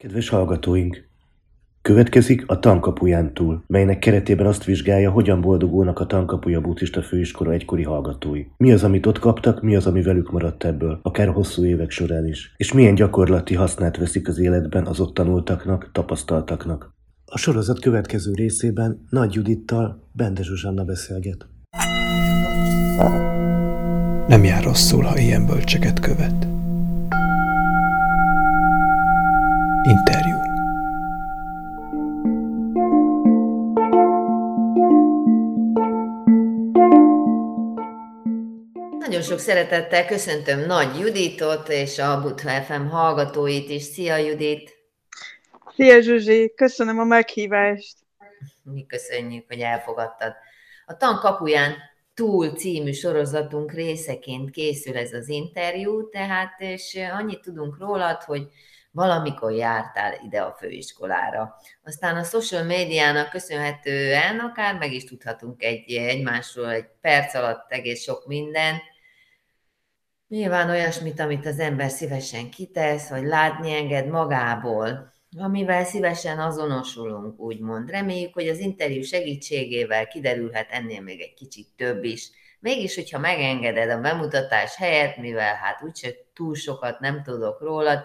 Kedves hallgatóink! Következik a Tankapuján túl, melynek keretében azt vizsgálja, hogyan boldogulnak a Tankapuja Buddhista Főiskola egykori hallgatói. Mi az, amit ott kaptak, mi az, ami velük maradt ebből, akár hosszú évek során is, és milyen gyakorlati hasznát veszik az életben az ott tanultaknak, tapasztaltaknak. A sorozat következő részében Nagy Judittal Bende Zsuzsanna beszélget. Nem jár rosszul, ha ilyen bölcseket követ. Interjú. Nagyon sok szeretettel köszöntöm Nagy Juditot és a Buddha FM hallgatóit is. Szia, Judit! Szia, Zsuzsi! Köszönöm a meghívást! Mi köszönjük, hogy elfogadtad. A Tankapuján túl című sorozatunk részeként készül ez az interjú, tehát és annyit tudunk rólad, hogy valamikor jártál ide a főiskolára. Aztán a social médiának köszönhetően akár meg is tudhatunk egymásról egy perc alatt egész sok mindent. Nyilván olyasmit, amit az ember szívesen kitesz, vagy látni enged magából, amivel szívesen azonosulunk, úgymond. Reméljük, hogy az interjú segítségével kiderülhet ennél még egy kicsit több is. Mégis, hogyha megengeded a bemutatás helyett, mivel hát úgyse túl sokat nem tudok rólad,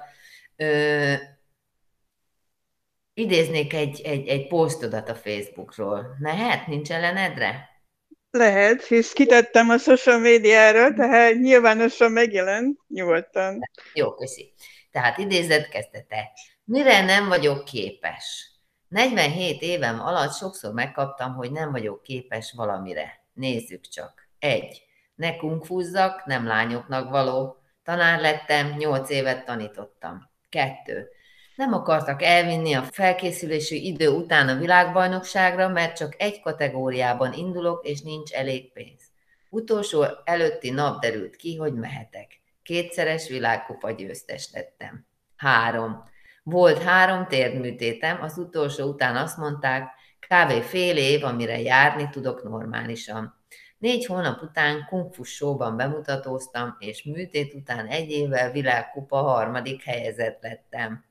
idéznék egy posztodat a Facebookról. Mehet? Nincs ellenedre? Lehet, hisz kitettem a social médiára, tehát nyilvánosan megjelent, nyugodtan. Jó, köszi. Tehát idézet kezdete. Mire nem vagyok képes? 47 évem alatt sokszor megkaptam, hogy nem vagyok képes valamire. Nézzük csak. 1. Ne kungfuzzak, nem lányoknak való. Tanár lettem, 8 évet tanítottam. 2. Nem akartak elvinni a felkészülési idő után a világbajnokságra, mert csak egy kategóriában indulok, és nincs elég pénz. Utolsó előtti nap derült ki, hogy mehetek. 2-szeres világkupa győztes lettem. 3. Volt 3 térdműtétem, az utolsó után azt mondták, kb. Fél év, amire járni tudok normálisan. 4 hónap után Kung Fu Show-ban bemutatóztam, és műtét után 1 évvel világkupa 3. helyezett lettem.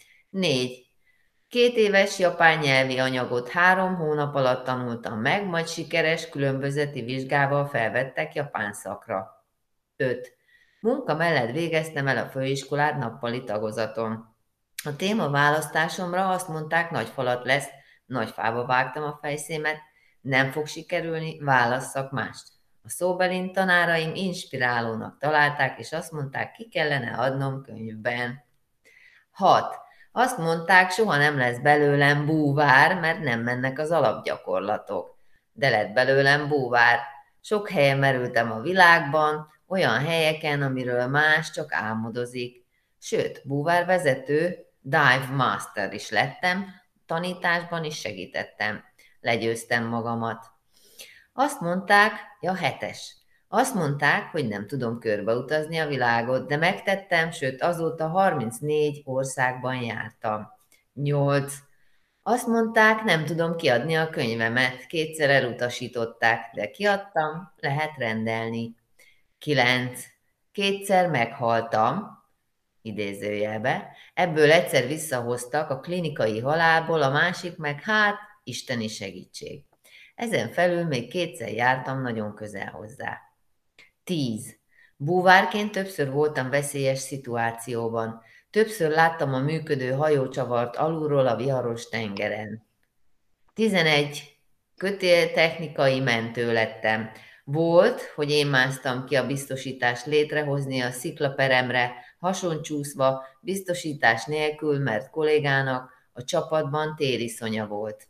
4. 2 éves japán nyelvi anyagot 3 hónap alatt tanultam meg, majd sikeres különbözeti vizsgával felvettek japán szakra. 5. Munka mellett végeztem el a főiskolát nappali tagozaton. A téma választásomra azt mondták, nagy falat lesz, nagy fába vágtam a fejszémet, nem fog sikerülni, válasszak mást. A szóbelin tanáraim inspirálónak találták, és azt mondták, ki kellene adnom könyvben. 6. Azt mondták, soha nem lesz belőlem búvár, mert nem mennek az alapgyakorlatok. De lett belőlem búvár. Sok helyen merültem a világban, olyan helyeken, amiről más csak álmodozik. Sőt, búvárvezető, dive master is lettem, tanításban is segítettem. Legyőztem magamat. Azt mondták, 7. Azt mondták, hogy nem tudom körbeutazni a világot, de megtettem, sőt azóta 34 országban jártam. 8. Azt mondták, nem tudom kiadni a könyvemet, 2-szer elutasították, de kiadtam, lehet rendelni. 9. 2-szer meghaltam, idézőjelbe, ebből egyszer visszahoztak a klinikai halálból, a másik meg isteni segítség. Ezen felül még 2-szer jártam nagyon közel hozzá. 10. Búvárként többször voltam veszélyes szituációban. Többször láttam a működő hajócsavart alulról a viharos tengeren. 11. Kötéltechnikai mentő lettem. Volt, hogy én másztam ki a biztosítást létrehozni a sziklaperemre, hasoncsúszva, biztosítás nélkül, mert kollégának a csapatban téliszonya volt.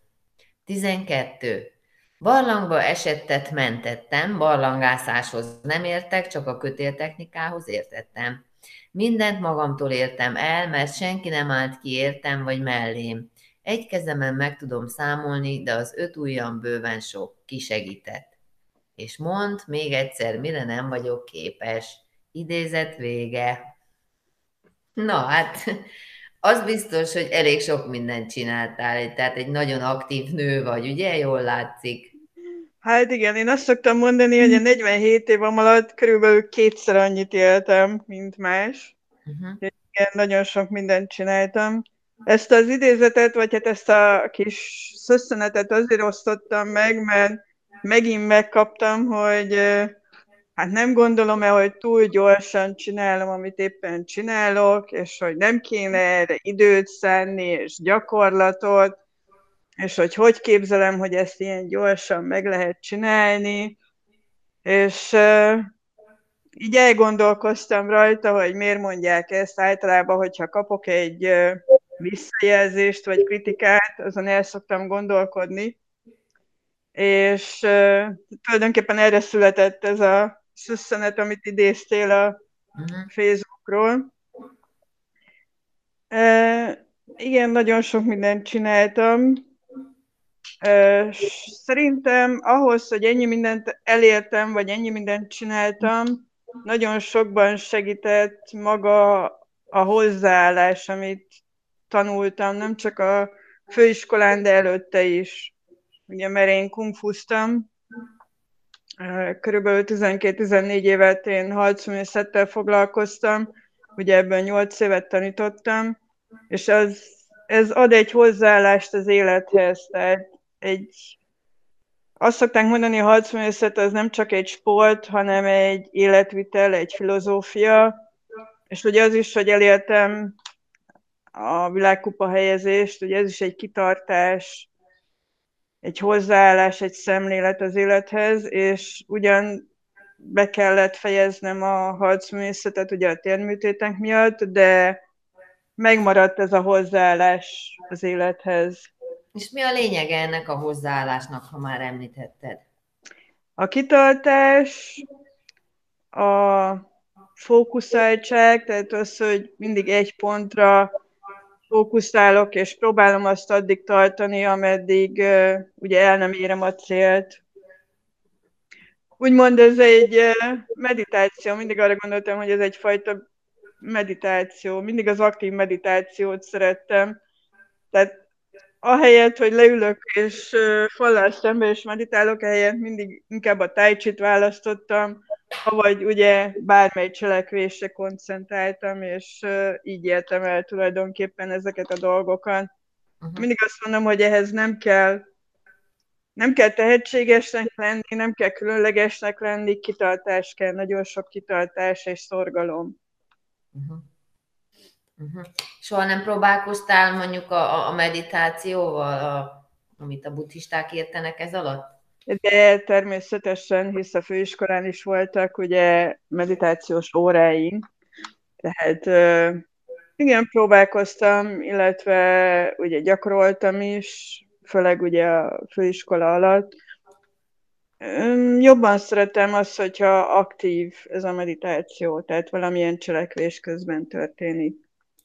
12. Barlangba esettet mentettem, barlangászáshoz nem értek, csak a kötéltechnikához értettem. Mindent magamtól értem el, mert senki nem állt ki értem vagy mellém. Egy kezemen meg tudom számolni, de az 5 ujjam bőven sok, kisegített. És mondd még egyszer, mire nem vagyok képes. Idézet vége. Na hát, az biztos, hogy elég sok mindent csináltál, tehát egy nagyon aktív nő vagy, ugye? Jól látszik. Hát igen, én azt szoktam mondani, hogy a 47 évam alatt körülbelül 2-szer annyit éltem, mint más. Igen, nagyon sok mindent csináltam. Ezt az idézetet, vagy hát ezt a kis szösszenetet azért osztottam meg, mert megint megkaptam, hogy hát nem gondolom-e, hogy túl gyorsan csinálom, amit éppen csinálok, és hogy nem kéne erre időt szánni, és gyakorlatot, és hogy képzelem, hogy ezt ilyen gyorsan meg lehet csinálni, és így elgondolkoztam rajta, hogy miért mondják ezt. Általában, hogyha kapok egy visszajelzést vagy kritikát, azon el szoktam gondolkodni, és tulajdonképpen erre született ez a szösszenet, amit idéztél a Facebookról. Igen, nagyon sok mindent csináltam. Szerintem ahhoz, hogy ennyi mindent elértem, vagy ennyi mindent csináltam, nagyon sokban segített maga a hozzáállás, amit tanultam, nem csak a főiskolán, de előtte is. Ugye, mert én kungfuztam, körülbelül 12-14 évet én harcművészettel foglalkoztam, ugye ebből 8 évet tanítottam, és ez ad egy hozzáállást az élethez, tehát azt szokták mondani, a harcművészet az nem csak egy sport, hanem egy életvitel, egy filozófia, és ugye az is, hogy elértem a világkupa helyezést, ugye ez is egy kitartás, egy hozzáállás, egy szemlélet az élethez, és ugyan be kellett fejeznem a harcművészetet ugye a térműtétek miatt, de megmaradt ez a hozzáállás az élethez. És mi a lényege ennek a hozzáállásnak, ha már említetted? A kitartás, a fókuszáltság, tehát az, hogy mindig egy pontra fókuszálok, és próbálom azt addig tartani, ameddig ugye el nem érem a célt. Úgymond ez egy meditáció, mindig arra gondoltam, hogy ez egyfajta meditáció, mindig az aktív meditációt szerettem. Tehát ahelyett, hogy leülök és fallal szembe és meditálok, ehelyett mindig inkább a tai chit választottam, vagy ugye bármely cselekvésre koncentráltam, és így éltem el tulajdonképpen ezeket a dolgokat. Mindig azt mondom, hogy ehhez nem kell tehetségesnek lenni, nem kell különlegesnek lenni, kitartás kell, nagyon sok kitartás és szorgalom. Soha nem próbálkoztál mondjuk a meditációval, amit a buddhisták értenek ez alatt? De természetesen, hisz a főiskolán is voltak ugye meditációs óráink, tehát igen, próbálkoztam, illetve ugye gyakoroltam is, főleg ugye a főiskola alatt. Jobban szeretem azt, hogyha aktív ez a meditáció, tehát valamilyen cselekvés közben történik.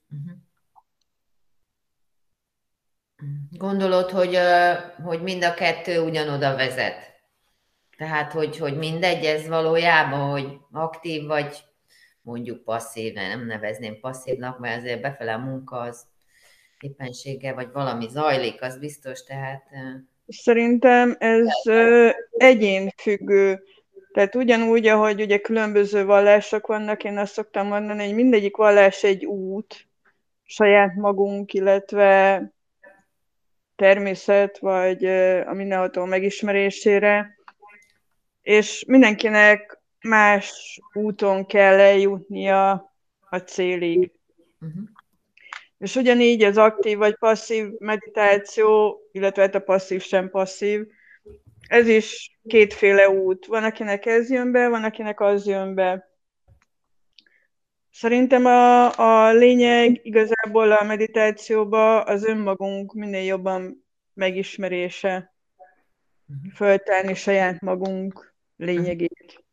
Gondolod, hogy mind a kettő ugyanoda vezet? Tehát, hogy mindegy ez valójában, hogy aktív vagy mondjuk passzív, nem nevezném passzívnak, mert azért befele a munka az éppenséggel, vagy valami zajlik, az biztos, tehát... Szerintem ez egyénfüggő. Tehát ugyanúgy, ahogy ugye különböző vallások vannak, én azt szoktam mondani, hogy mindegyik vallás egy út, saját magunk, illetve természet, vagy a mindenható megismerésére, és mindenkinek más úton kell eljutnia a célig. És ugyanígy az aktív vagy passzív meditáció, illetve a passzív sem passzív, ez is kétféle út. Van, akinek ez jön be, van, akinek az jön be. Szerintem a lényeg igazából a meditációban az önmagunk minél jobban megismerése, föltárni saját magunk lényegét.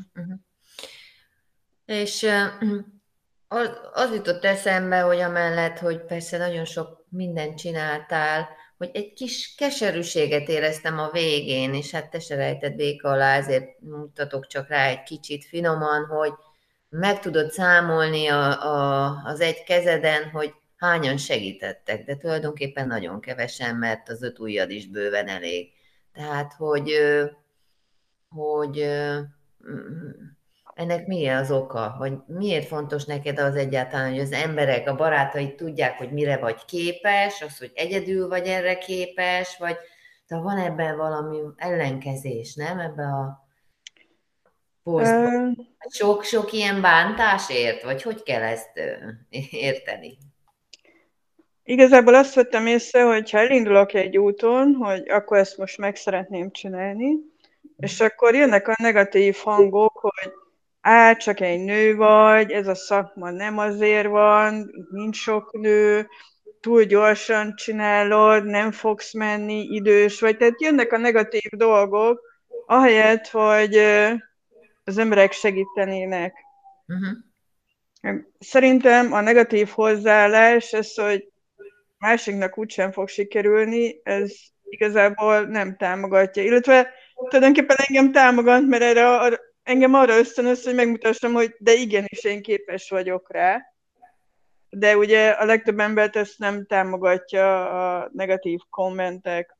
És az jutott eszembe, hogy amellett, hogy persze nagyon sok mindent csináltál, hogy egy kis keserűséget éreztem a végén, és hát te se rejted véka alá, ezért mutatok csak rá egy kicsit finoman, hogy meg tudod számolni az egy kezeden, hogy hányan segítettek, de tulajdonképpen nagyon kevesen, mert az 5 ujjad is bőven elég. Tehát, hogy Ennek mi az oka? Vagy miért fontos neked az egyáltalán, hogy az emberek, a barátaid tudják, hogy mire vagy képes, az, hogy egyedül vagy erre képes, vagy de van ebben valami ellenkezés, nem? Ebben a posztban. Ö, Sok ilyen bántás ért? Vagy hogy kell ezt érteni? Igazából azt vettem észre, hogy ha elindulok egy úton, hogy akkor ezt most meg szeretném csinálni, és akkor jönnek a negatív hangok, hogy csak egy nő vagy, ez a szakma nem azért van, nincs sok nő, túl gyorsan csinálod, nem fogsz menni, idős vagy. Tehát jönnek a negatív dolgok, ahelyett, hogy az emberek segítenének. Szerintem a negatív hozzáállás, ez, hogy másiknak úgysem fog sikerülni, ez igazából nem támogatja. Illetve tulajdonképpen engem támogat, mert engem arra ösztönöz, hogy megmutassam, hogy de igenis én képes vagyok rá. De ugye a legtöbb embert ezt nem támogatja a negatív kommentek.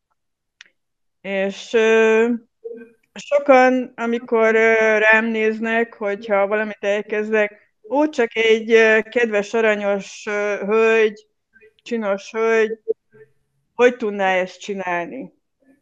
És sokan, amikor rám néznek, hogyha valamit elkezdek, csak egy kedves, aranyos hölgy, csinos hölgy, hogy tudná ezt csinálni?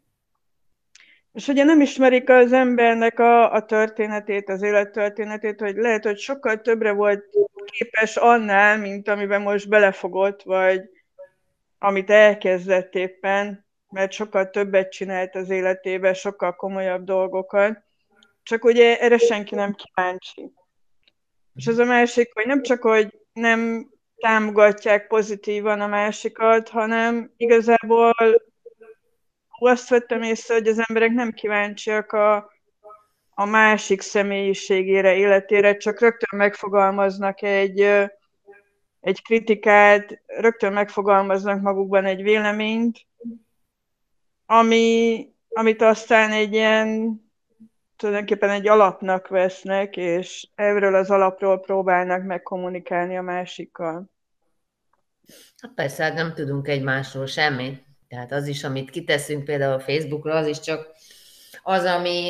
És ugye nem ismerik az embernek a történetét, az élettörténetét, hogy lehet, hogy sokkal többre volt képes annál, mint amiben most belefogott, vagy amit elkezdett éppen, mert sokkal többet csinált az életében, sokkal komolyabb dolgokat. Csak ugye erre senki nem kíváncsi. És az a másik, hogy nem csak, hogy nem támogatják pozitívan a másikat, hanem igazából azt vettem észre, hogy az emberek nem kíváncsiak a másik személyiségére, életére, csak rögtön megfogalmaznak egy kritikát, rögtön megfogalmaznak magukban egy véleményt, amit aztán tulajdonképpen egy alapnak vesznek, és erről az alapról próbálnak megkommunikálni a másikkal. Hát persze, hát nem tudunk egymásról semmit. Tehát az is, amit kiteszünk például a Facebookra, az is csak az,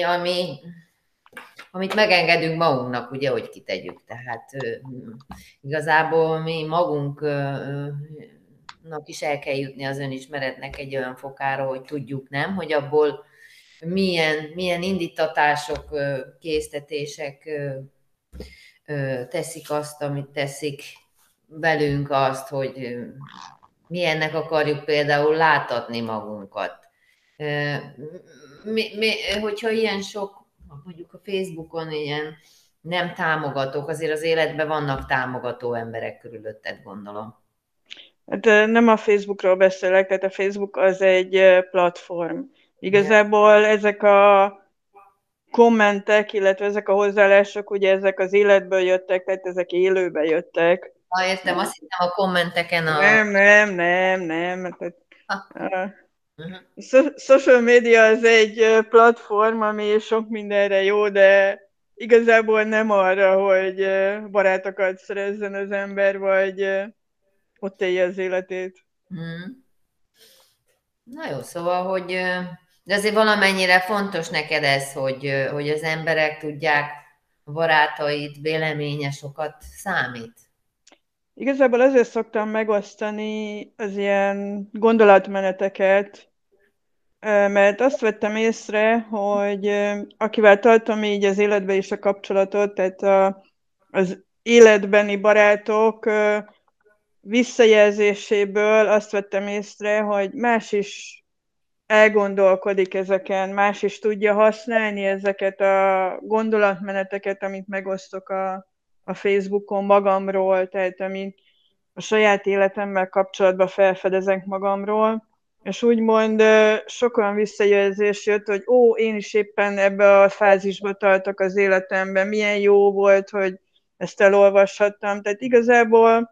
amit megengedünk magunknak, ugye, hogy kitegyük. Tehát igazából mi magunknak is el kell jutni az önismeretnek egy olyan fokára, hogy tudjuk, nem, hogy abból milyen indítatások, késztetések teszik azt, amit teszik velünk azt, hogy milyennek akarjuk például láttatni magunkat. Hogyha ilyen sok, mondjuk a Facebookon ilyen nem támogatók, azért az életben vannak támogató emberek körülötted, gondolom. Hát nem a Facebookról beszélek, tehát a Facebook az egy platform. Igazából ezek a kommentek, illetve ezek a hozzáállások, ugye ezek az életből jöttek, tehát ezek élőbe jöttek. Értem, azt hittem a kommenteken Nem. Social media az egy platform, ami sok mindenre jó, de igazából nem arra, hogy barátokat szerezzen az ember, vagy ott élje az életét. Na jó, szóval, hogy de azért valamennyire fontos neked ez, hogy az emberek tudják, a barátaid véleménye sokat számít. Igazából azért szoktam megosztani az ilyen gondolatmeneteket, mert azt vettem észre, hogy akivel tartom így az életben is a kapcsolatot, tehát az életbeni barátok visszajelzéséből azt vettem észre, hogy más is elgondolkodik ezeken, más is tudja használni ezeket a gondolatmeneteket, amit megosztok a Facebookon magamról, tehát amit a saját életemmel kapcsolatban felfedezek magamról, és úgymond sok olyan visszajelzés jött, hogy én is éppen ebbe a fázisba tartok az életemben, milyen jó volt, hogy ezt elolvashattam. Tehát igazából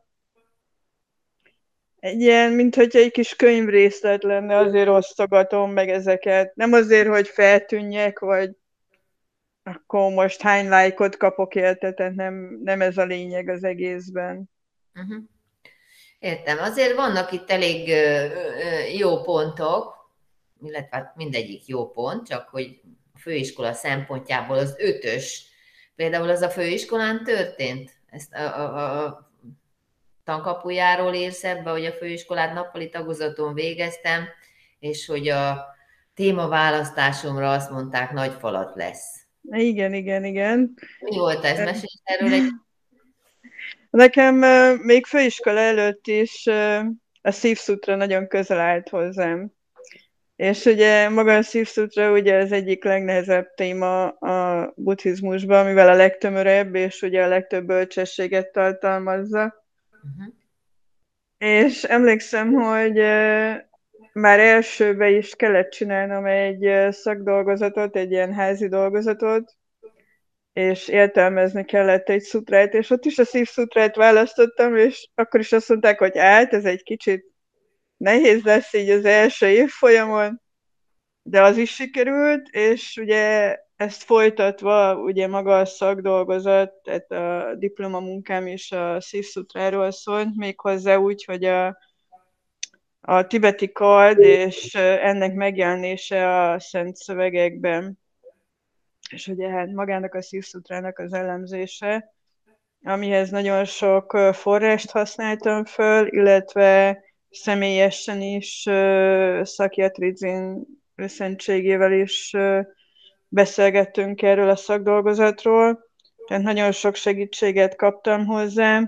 egy ilyen, mintha egy kis könyvrészlet lenne, azért osztogatom meg ezeket. Nem azért, hogy feltűnjek, vagy akkor most hány lájkot kapok érte, tehát nem ez a lényeg az egészben. Értem. Azért vannak itt elég jó pontok, illetve mindegyik jó pont, csak hogy a főiskola szempontjából az 5-ös Például az a főiskolán történt? Ezt a tankapujáról írsz ebbe, hogy a főiskolát nappali tagozaton végeztem, és hogy a témaválasztásomra azt mondták, nagy falat lesz. Igen, igen, igen. Mi volt ez? Mesélj erről egy... Nekem még főiskola előtt is a szívszutra nagyon közel állt hozzám. És ugye maga a szívszutra ugye az egyik legnehezebb téma a buddhizmusban, mivel a legtömörebb, és ugye a legtöbb bölcsességet tartalmazza. Uh-huh. És emlékszem, hogy már elsőbe is kellett csinálnom egy szakdolgozatot, egy ilyen házi dolgozatot, és értelmezni kellett egy szutrát, és ott is a szívszutrát választottam, és akkor is azt mondták, hogy ez egy kicsit nehéz lesz így az első évfolyamon, de az is sikerült, és ugye ezt folytatva, ugye maga a szakdolgozat, tehát a diplomamunkám is a szívszutráról szólt, méghozzá úgy, hogy a tibeti kard és ennek megjelenése a szent szövegekben, és ugye hát magának a szívszutrának az elemzése, amihez nagyon sok forrást használtam föl, illetve személyesen is Sakyatrizin őszentségével is beszélgettünk erről a szakdolgozatról, tehát nagyon sok segítséget kaptam hozzá,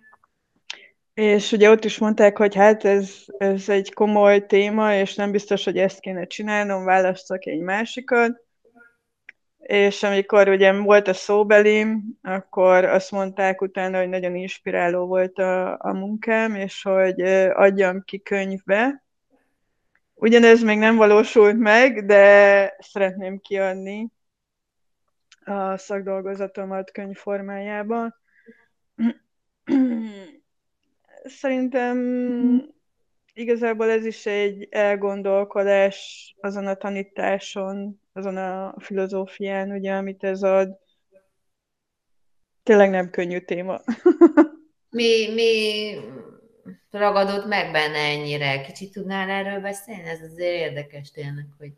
és ugye ott is mondták, hogy hát ez egy komoly téma, és nem biztos, hogy ezt kéne csinálnom, választok egy másikat. És amikor ugye volt a szóbelim, akkor azt mondták utána, hogy nagyon inspiráló volt a munkám, és hogy adjam ki könyvbe. Ugyanez még nem valósult meg, de szeretném kiadni a szakdolgozatomat könyv formájában. Szerintem igazából ez is egy elgondolkodás azon a tanításon, azon a filozófián, ugye, amit ez ad. Tényleg nem könnyű téma. Mi ragadott meg benne ennyire? Kicsit tudnál erről beszélni? Ez azért érdekes tényleg, hogy...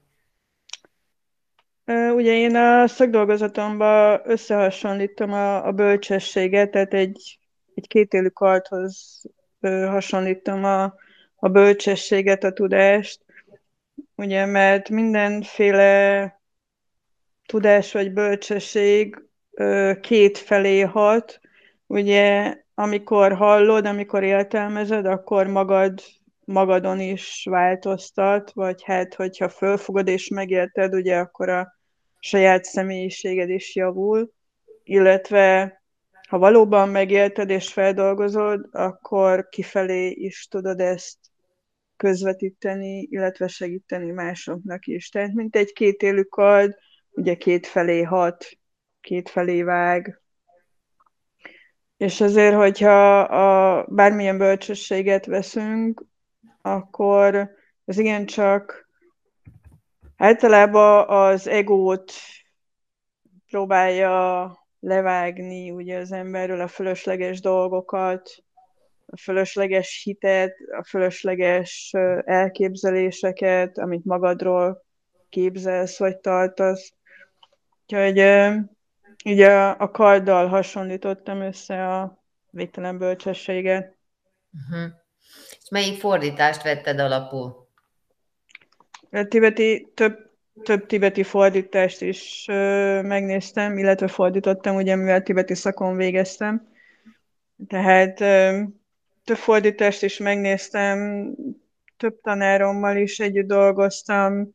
Ugye én a szakdolgozatomban összehasonlítom a bölcsességet, tehát egy kétélű kardhoz hasonlítom a bölcsességet, a tudást, ugye, mert mindenféle tudás vagy bölcsesség két felé hat, ugye, amikor hallod, amikor értelmezed, akkor magadon is változtat, vagy hát, hogyha fölfogod és megérted, ugye, akkor a saját személyiséged is javul, illetve ha valóban megérted és feldolgozod, akkor kifelé is tudod ezt közvetíteni, illetve segíteni másoknak is. Tehát mint egy kétélű kard, ugye két felé hat, két felé vág. És azért, hogyha bármilyen bölcsességet veszünk, akkor ez igencsak általában az egót próbálja levágni ugye az emberről, a fölösleges dolgokat, a fölösleges hitet, a fölösleges elképzeléseket, amit magadról képzelsz vagy tartasz. Úgyhogy így a karddal hasonlítottam össze a végtelen bölcsességet. Uh-huh. És melyik fordítást vetted alapul? Több tibeti fordítást is megnéztem, illetve fordítottam, ugye mivel tibeti szakon végeztem. Tehát több fordítást is megnéztem, több tanárommal is együtt dolgoztam.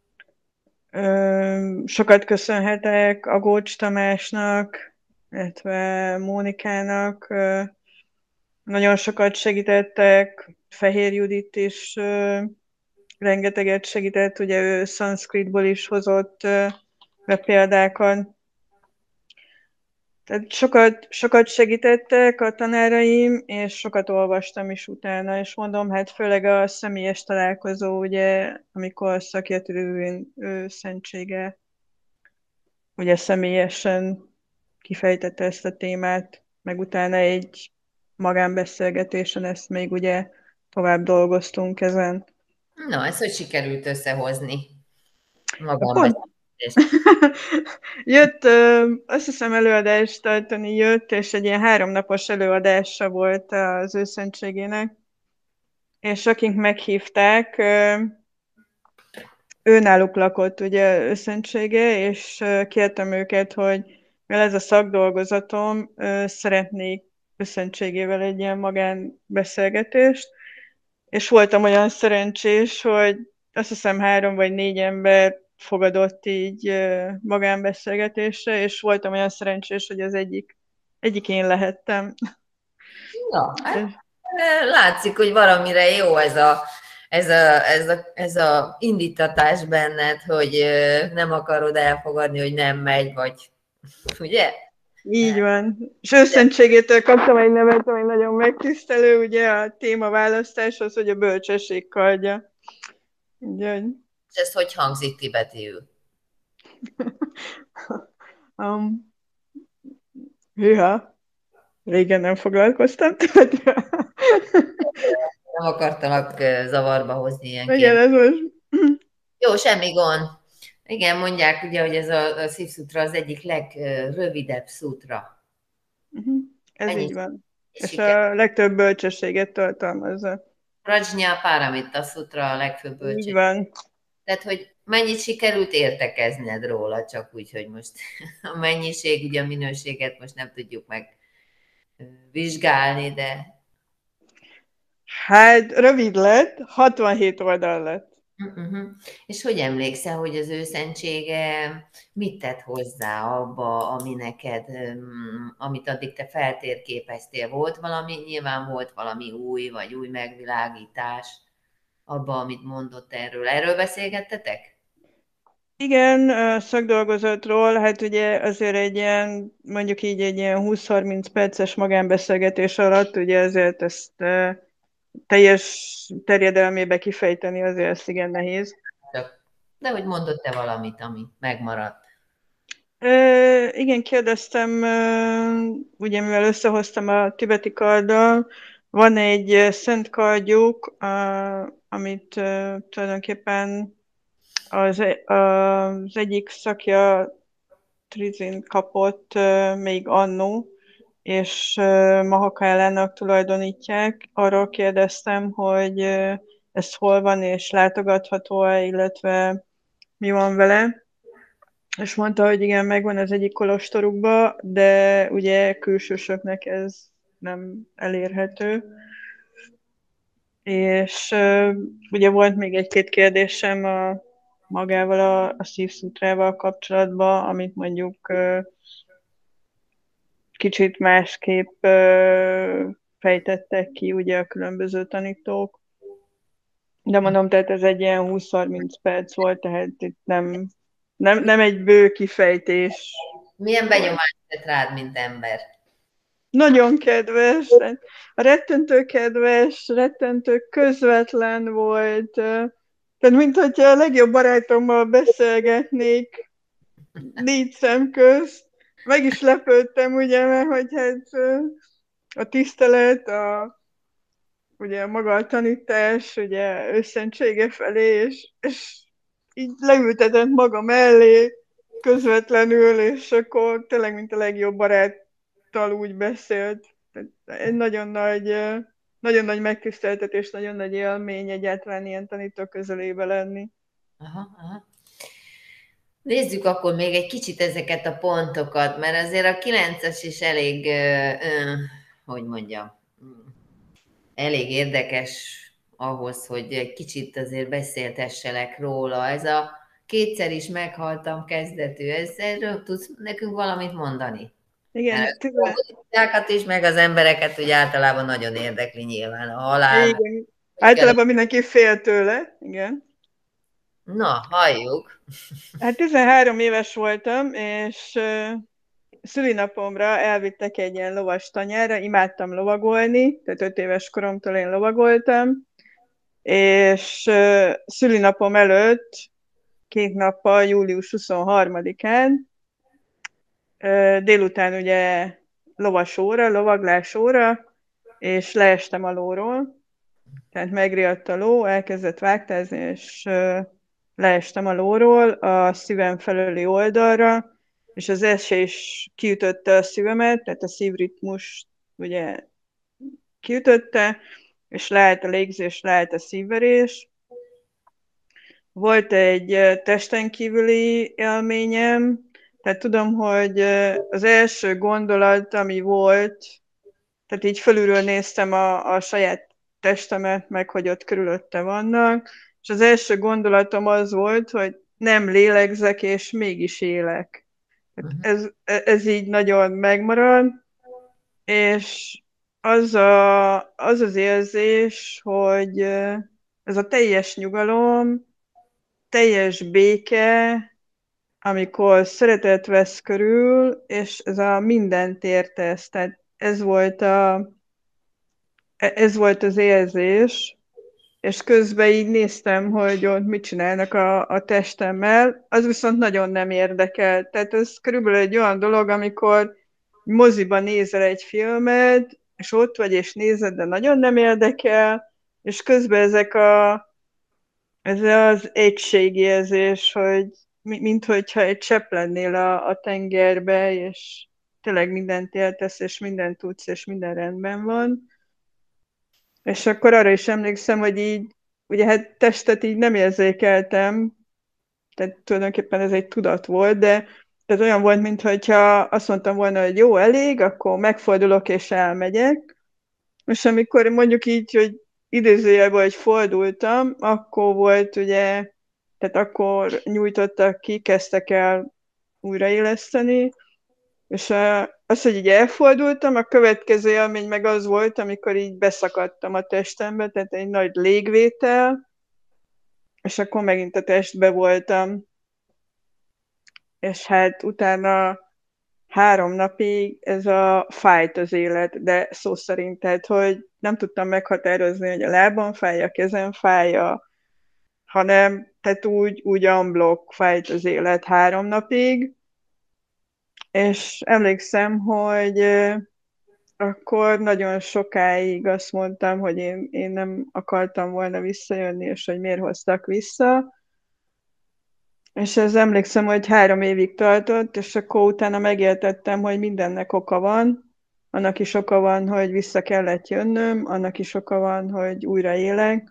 Sokat köszönhetek Agócs Tamásnak, illetve Mónikának. Nagyon sokat segítettek, Fehér Judit is rengeteget segített, ugye ő szanszkritból is hozott be példákat. Tehát sokat segítettek a tanáraim, és sokat olvastam is utána, és mondom, hát főleg a személyes találkozó, ugye, amikor Sakyatrizin szentsége ugye személyesen kifejtette ezt a témát, meg utána egy magánbeszélgetésen ezt még ugye tovább dolgoztunk ezen. Na, ezt hogy sikerült összehozni? Pont, Jött, azt hiszem előadást tartani jött, és egy ilyen 3 napos előadása volt az őszentségének. És akik meghívták, ő náluk lakott ugye őszentsége, és kértem őket, hogy mivel ez a szakdolgozatom, szeretnék őszentségével egy ilyen magánbeszélgetést, és voltam olyan szerencsés, hogy azt hiszem 3 vagy 4 ember fogadott így magánbeszélgetésre, és voltam olyan szerencsés, hogy az egyik én lehettem. Ja, hát látszik, hogy valamire jó ez a indítatás benned, hogy nem akarod elfogadni, hogy nem megy, vagy ugye? Így van. És őszentségétől kaptam egy nevet, ami nagyon megtisztelő, ugye a témaválasztáshoz, hogy a bölcsesség kardja. Úgyhogy, És ez hogy hangzik tibetiül? hűha, régen nem foglalkoztam. Nem akartalak zavarba hozni ilyen Igen, ez most... Jó, semmi gond. Igen, mondják ugye, hogy ez a Szív Szutra az egyik legrövidebb szutra. Ez Ennyi így van. És siker. a legtöbb bölcsességet tartalmazza. Prajna Paramita Szutra a legfőbb Így bölcsesség. van. Tehát, hogy mennyit sikerült értekezned róla, csak úgy, hogy most a mennyiség, ugye a minőséget most nem tudjuk meg vizsgálni, de... Hát rövid lett, 67 oldal lett. Uh-huh. És hogy emlékszel, hogy az ő szentsége mit tett hozzá abba, ami neked, amit addig te feltérképeztél? Volt valami, nyilván volt valami új, vagy új megvilágítás abba, amit mondott erről. Erről beszélgettetek? Igen, a szakdolgozatról, hát ugye azért egy ilyen, mondjuk így egy ilyen 20-30 perces magánbeszélgetés alatt, ugye azért ezt teljes terjedelmébe kifejteni azért ez igen nehéz. De hogy mondott-e valamit, ami megmaradt? Igen, kérdeztem, ugye mivel összehoztam a tibeti karddal, van egy szent kardjuk, amit tulajdonképpen az egyik szakja Trizin kapott még annó, és Mahakálának tulajdonítják. Arról kérdeztem, hogy ez hol van, és látogatható-e, illetve mi van vele. És mondta, hogy igen, megvan az egyik kolostorukba, de ugye külsősöknek ez nem elérhető. És ugye volt még egy-két kérdésem magával a szívszutrával kapcsolatban, amit mondjuk kicsit másképp fejtettek ki ugye a különböző tanítók. De mondom, tehát ez egy ilyen 20-30 perc volt, tehát itt nem egy bő kifejtés. Milyen benyomást tett rád, mint ember? Nagyon kedves, rettentő kedves, rettentő közvetlen volt. Tehát, mint hogyha a legjobb barátommal beszélgetnék 4 szem közt. Meg is lepődtem, ugye, mert hogy hát a tisztelet, ugye maga a tanítás, ugye őszentsége felé, és így leültetett maga mellé közvetlenül, és akkor tényleg, mint a legjobb baráttal úgy beszélt. Tehát egy nagyon nagy megtiszteltetés, nagyon nagy élmény egyáltalán ilyen tanító közelébe lenni. Aha. Nézzük akkor még egy kicsit ezeket a pontokat, mert azért a 9-es is elég, hogy mondjam, elég érdekes ahhoz, hogy egy kicsit azért beszéltesselek róla. Ez a kétszer is meghaltam kezdetű, erről tudsz nekünk valamit mondani? Igen, Mert is, meg az embereket úgy általában nagyon érdekli nyilván a halál. Igen. Általában mindenki fél tőle, igen. Na, halljuk. Hát 13 éves voltam, és szülinapomra elvittek egy ilyen lovas tanyára, imádtam lovagolni, tehát 5 éves koromtól én lovagoltam, és szülinapom előtt 2 nappal, július 23-án délután ugye lovaglás óra, és leestem a lóról, tehát megriadt a ló, elkezdett vágtázni, és leestem a lóról a szívem felőli oldalra, és az esés kiütötte a szívemet, tehát a szívritmus ugye kiütötte, és leállt a légzés, leállt a szívverés. Volt egy testen kívüli élményem, tehát tudom, hogy az első gondolat, ami volt, tehát így fölülről néztem a saját testemet, meg hogy ott körülötte vannak, és az első gondolatom az volt, hogy nem lélegzek, és mégis élek. Ez így nagyon megmarad, és az érzés, hogy ez a teljes nyugalom, teljes béke, amikor szeretet vesz körül, és ez a mindent értesz. Tehát ez volt az érzés, és közben így néztem, hogy ott mit csinálnak a testemmel, az viszont nagyon nem érdekel. Tehát ez körülbelül egy olyan dolog, amikor moziban nézel egy filmet, és ott vagy, és nézed, de nagyon nem érdekel, és közben ez az egységérzés, hogy minthogyha egy csepp lennél a tengerbe, és tényleg mindent éltesz, és mindent tudsz, és minden rendben van. És akkor arra is emlékszem, hogy így, ugye hát testet így nem érzékeltem, tehát tulajdonképpen ez egy tudat volt, de ez olyan volt, mintha azt mondtam volna, hogy jó, elég, akkor megfordulok és elmegyek. És amikor mondjuk így, hogy idézőjelben, hogy fordultam, akkor volt ugye, tehát akkor nyújtottak ki, kezdtek el újraéleszteni, és az, hogy így elfordultam, a következő élmény meg az volt, amikor így beszakadtam a testembe, tehát egy nagy légvétel, és akkor megint a testbe voltam. És hát utána 3 napig ez fájt az élet, de szó szerint, tehát, hogy nem tudtam meghatározni, hogy a lábam fáj, a kezem fáj, hanem tehát úgy unblock fájt az élet 3 napig, és emlékszem, hogy akkor nagyon sokáig azt mondtam, hogy én nem akartam volna visszajönni, és hogy miért hoztak vissza. És ez emlékszem, hogy 3 évig tartott, és akkor utána megértettem, hogy mindennek oka van. Annak is oka van, hogy vissza kellett jönnöm, annak is oka van, hogy újra élek.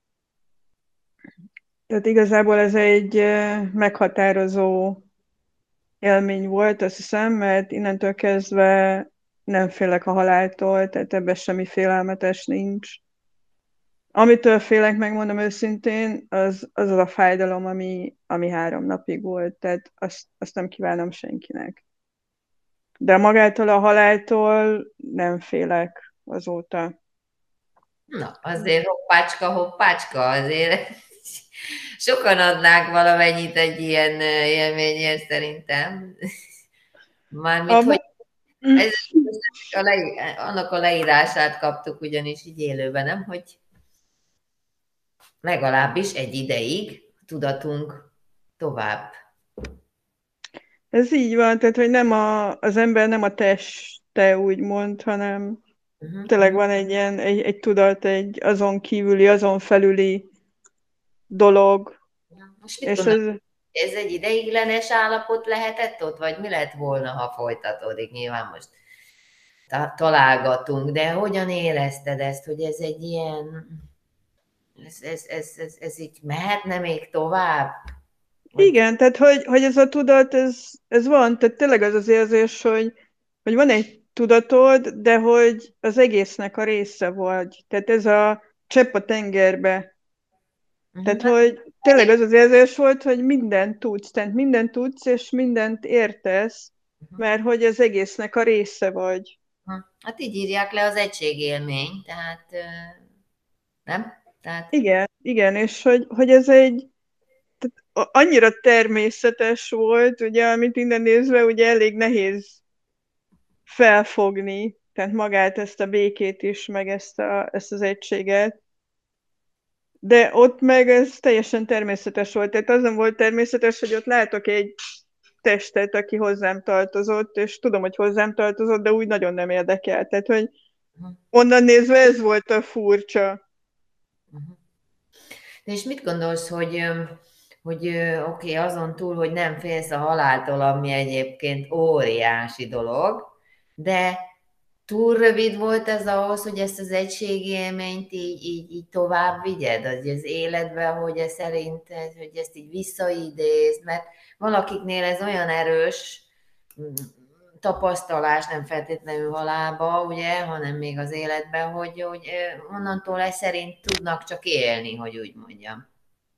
Tehát igazából ez egy meghatározó élmény volt, azt hiszem, mert innentől kezdve nem félek a haláltól, tehát ebben semmi félelmetes nincs. Amitől félek, megmondom őszintén, az a fájdalom, ami 3 napig volt, tehát azt nem kívánom senkinek. De magától a haláltól nem félek azóta. Na, azért hoppácska, azért sokan adnák valamennyit egy ilyen élményért szerintem. Mármint, hogy ez, annak a leírását kaptuk ugyanis így élőben, nem? Hogy legalábbis egy ideig tudatunk tovább. Ez így van, tehát hogy nem az ember nem a teste úgymond, hanem tényleg van egy ilyen, egy tudat, egy azon kívüli, azon felüli dolog. Most mit gondolod, ez egy ideiglenes állapot lehetett ott, vagy mi lett volna, ha folytatódik? Nyilván most találgatunk, de hogyan érezted ezt, hogy ez egy ilyen, ez így mehetne még tovább? Igen, tehát hogy ez a tudat, ez van, tehát tényleg az az érzés, hogy van egy tudatod, de hogy az egésznek a része vagy. Tehát ez a csepp a tengerbe. Tehát, hogy tényleg az az érzés volt, hogy mindent tudsz, tehát mindent tudsz, és mindent értesz, mert hogy az egésznek a része vagy. Hát így írják le az egységélmény, tehát nem? Tehát... Igen, és hogy ez egy annyira természetes volt, ugye, amit innen nézve, ugye elég nehéz felfogni, tehát magát ezt a békét is, meg ezt az egységet. De ott meg ez teljesen természetes volt. Tehát az nem volt természetes, hogy ott látok egy testet, aki hozzám tartozott, és tudom, hogy hozzám tartozott, de úgy nagyon nem érdekel. Tehát, hogy onnan nézve ez volt a furcsa. De és mit gondolsz, hogy oké, azon túl, hogy nem félsz a haláltól, ami egyébként óriási dolog, de túl rövid volt ez ahhoz, hogy ezt az egységi élményt így tovább vigyed az életbe, hogy ez szerint, hogy ezt így visszaidézd, mert valakiknél ez olyan erős tapasztalás, nem feltétlenül halálba, ugye, hanem még az életben, hogy onnantól ez szerint tudnak csak élni, hogy úgy mondjam.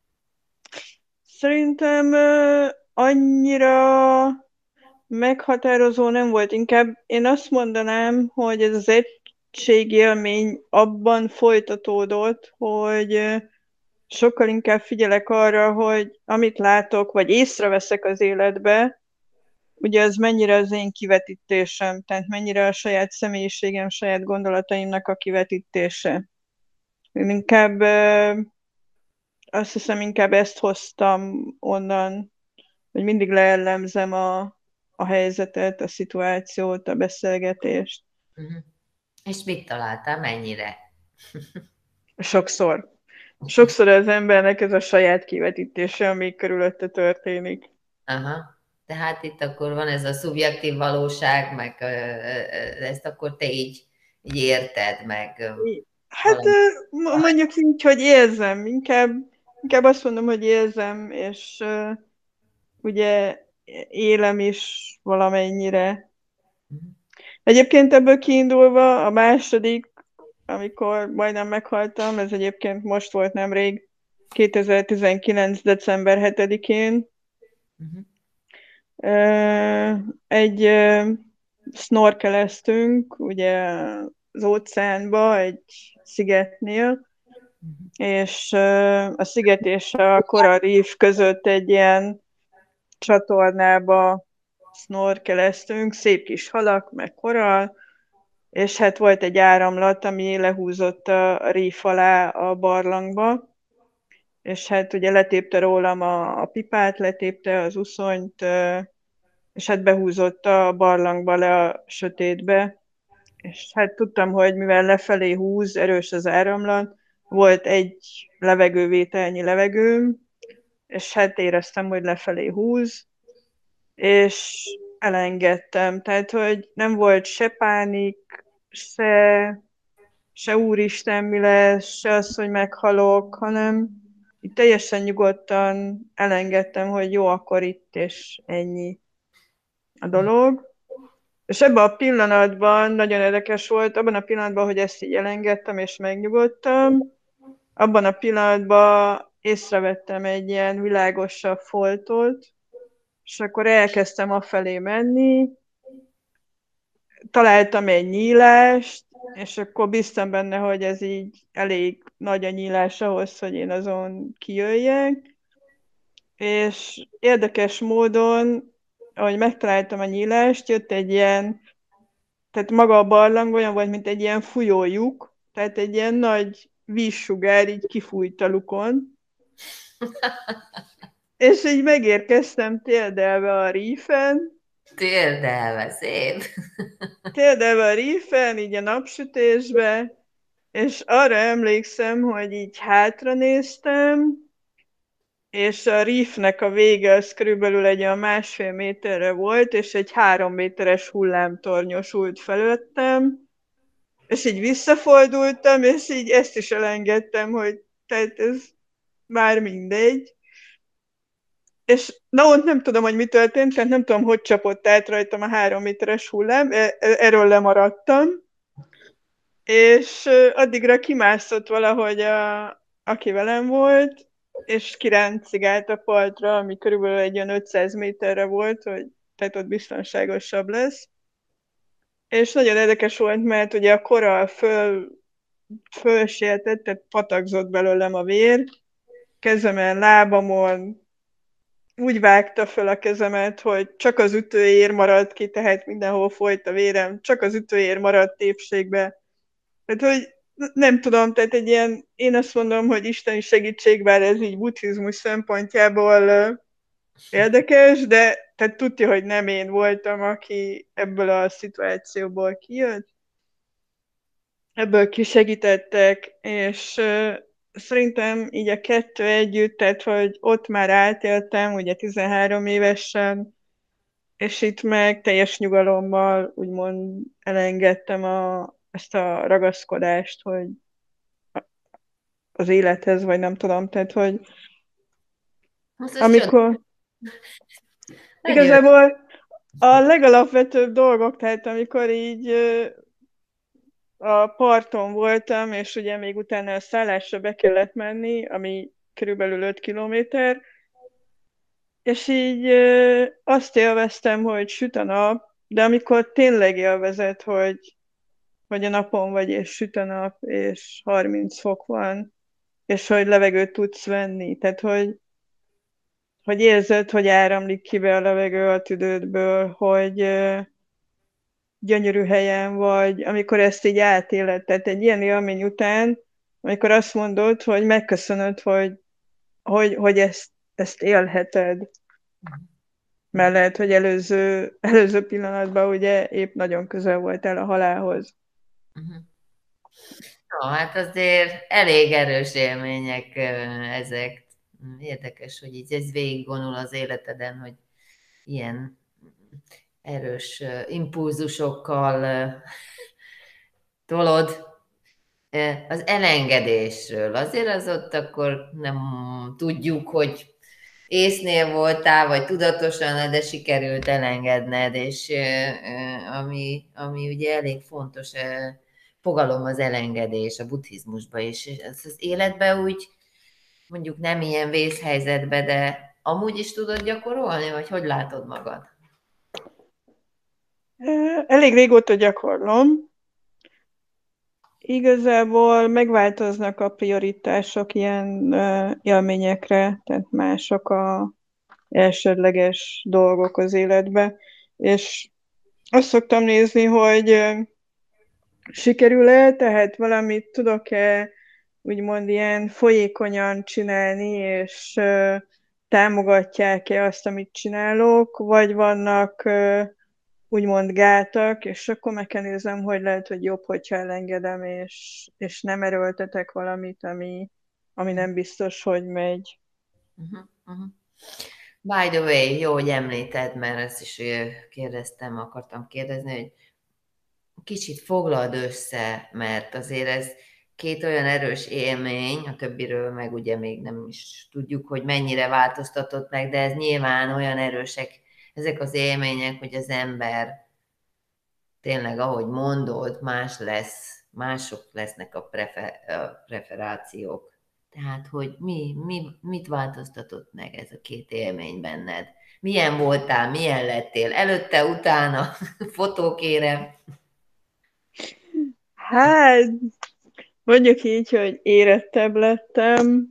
Szerintem annyira meghatározó nem volt. Inkább én azt mondanám, hogy ez az egységélmény abban folytatódott, hogy sokkal inkább figyelek arra, hogy amit látok, vagy észreveszek az életbe, ugye ez mennyire az én kivetítésem, tehát mennyire a saját személyiségem, saját gondolataimnak a kivetítése. Én inkább azt hiszem, inkább ezt hoztam onnan, hogy mindig leellemzem a helyzetet, a szituációt, a beszélgetést. Uh-huh. És mit találtál, mennyire? Sokszor. Sokszor az embernek ez a saját kivetítése, ami körülötte történik. Aha. Tehát itt akkor van ez a szubjektív valóság, meg ezt akkor te így érted, meg Hát mondjuk így, hogy érzem. Inkább azt mondom, hogy érzem, és ugye élem is valamennyire. Egyébként ebből kiindulva a második, amikor majdnem meghaltam, ez egyébként most volt nemrég, 2019. december 7-én. Egy snorkeleztünk, ugye az óceánba, egy szigetnél, és a sziget és a Coral Reef között egy ilyen csatornába snorkeleztünk, szép kis halak, meg korall, és hát volt egy áramlat, ami lehúzott a reef alá a barlangba, és hát ugye letépte rólam a pipát, letépte az uszonyt, és hát behúzott a barlangba le a sötétbe, és hát tudtam, hogy mivel lefelé húz, erős az áramlat, volt egy levegővételnyi levegőm, és hát éreztem, hogy lefelé húz, és elengedtem. Tehát, hogy nem volt se pánik, se úristen mi lesz, se az, hogy meghalok, hanem itt teljesen nyugodtan elengedtem, hogy jó, akkor itt, és ennyi a dolog. És ebben a pillanatban nagyon érdekes volt, abban a pillanatban, hogy ezt így elengedtem és megnyugodtam, abban a pillanatban észrevettem egy ilyen világosabb foltot, és akkor elkezdtem afelé menni, találtam egy nyílást, és akkor bíztam benne, hogy ez így elég nagy a nyílás ahhoz, hogy én azon kijöjjek, és érdekes módon, ahogy megtaláltam a nyílást, jött egy ilyen, tehát maga a barlang olyan volt, mint egy ilyen folyólyuk, tehát egy ilyen nagy vízsugár így kifújt a lukon, és így megérkeztem térdelve a reefen, Térdelve, szép. térdelve a reefen, így a napsütésbe, és arra emlékszem, hogy így hátra néztem, és a reefnek a vége az körülbelül egy olyan 1,5 méterre volt, és egy 3 méteres hullám tornyosult felőttem, és így visszafordultam, és így ezt is elengedtem, hogy tehát ez már mindegy. És na ott nem tudom, hogy mi történt, tehát nem tudom, hogy csapott át rajtam a 3 méteres hullám, erről lemaradtam, és addigra kimászott valahogy aki velem volt, és kiráncigált a partra, ami körülbelül egy olyan 500 méterre volt, hogy tehát ott biztonságosabb lesz. És nagyon érdekes volt, mert ugye a korall fölsietett, tehát patakzott belőlem a vér, kezemen, lábamon, úgy vágta föl a kezemet, hogy csak az ütőér maradt ki, tehát mindenhol folyt a vérem, csak az ütőér maradt tépségbe. Tehát, hogy nem tudom, tehát egy ilyen, én azt mondom, hogy isteni segítség, bár ez így buddhizmus szempontjából érdekes, de tehát tudja, hogy nem én voltam, aki ebből a szituációból kijött. Ebből kisegítettek, és szerintem így a kettő együtt, tehát hogy ott már átéltem, ugye 13 évesen, és itt meg teljes nyugalommal úgymond elengedtem ezt a ragaszkodást, hogy az élethez, vagy nem tudom, tehát hogy Most ez amikor nagyon igazából a legalapvetőbb dolgok, tehát amikor így a parton voltam, és ugye még utána a szállásra be kellett menni, ami körülbelül 5 kilométer, és így azt élveztem, hogy süt a nap, de amikor tényleg élvezed, hogy a napon vagy, és süt a nap, és 30 fok van, és hogy levegőt tudsz venni, tehát hogy érzed, hogy áramlik ki be a levegő a tüdődből, hogy gyönyörű helyen vagy, amikor ezt így átéled. Tehát egy ilyen élmény után, amikor azt mondod, hogy megköszönöd, hogy ezt élheted. Mert lehet, hogy előző pillanatban ugye épp nagyon közel voltál a halálhoz. No, hát azért elég erős élmények ezek. Érdekes, hogy így ez végigvonul az életeden, hogy ilyen erős impulzusokkal tolod. Az elengedésről. Azért az ott akkor nem tudjuk, hogy észnél voltál, vagy tudatosan, de sikerült elengedned, és ami ugye elég fontos fogalom az elengedés a buddhizmusban, és az életben úgy mondjuk nem ilyen vészhelyzetben, de amúgy is tudod gyakorolni, vagy hogy látod magad? Elég régóta gyakorlom. Igazából megváltoznak a prioritások ilyen élményekre, tehát mások a elsődleges dolgok az életbe, és azt szoktam nézni, hogy sikerül-e, tehát valamit tudok-e úgymond ilyen folyékonyan csinálni, és támogatják-e azt, amit csinálok, vagy vannak úgymond gátak, és akkor meg kell nézem, hogy lehet, hogy jobb, hogyha elengedem, és nem erőltetek valamit, ami nem biztos, hogy megy. Uh-huh, uh-huh. By the way, jó, hogy említed, mert ezt is akartam kérdezni, hogy kicsit foglald össze, mert azért ez két olyan erős élmény, a többiről meg ugye még nem is tudjuk, hogy mennyire változtatott meg, de ez nyilván olyan erősek ezek az élmények, hogy az ember tényleg, ahogy mondod, mások lesznek a preferációk. Tehát, hogy mit változtatott meg ez a két élmény benned? Milyen voltál, milyen lettél? Előtte, utána? Fotókérem. Hát, mondjuk így, hogy érettebb lettem.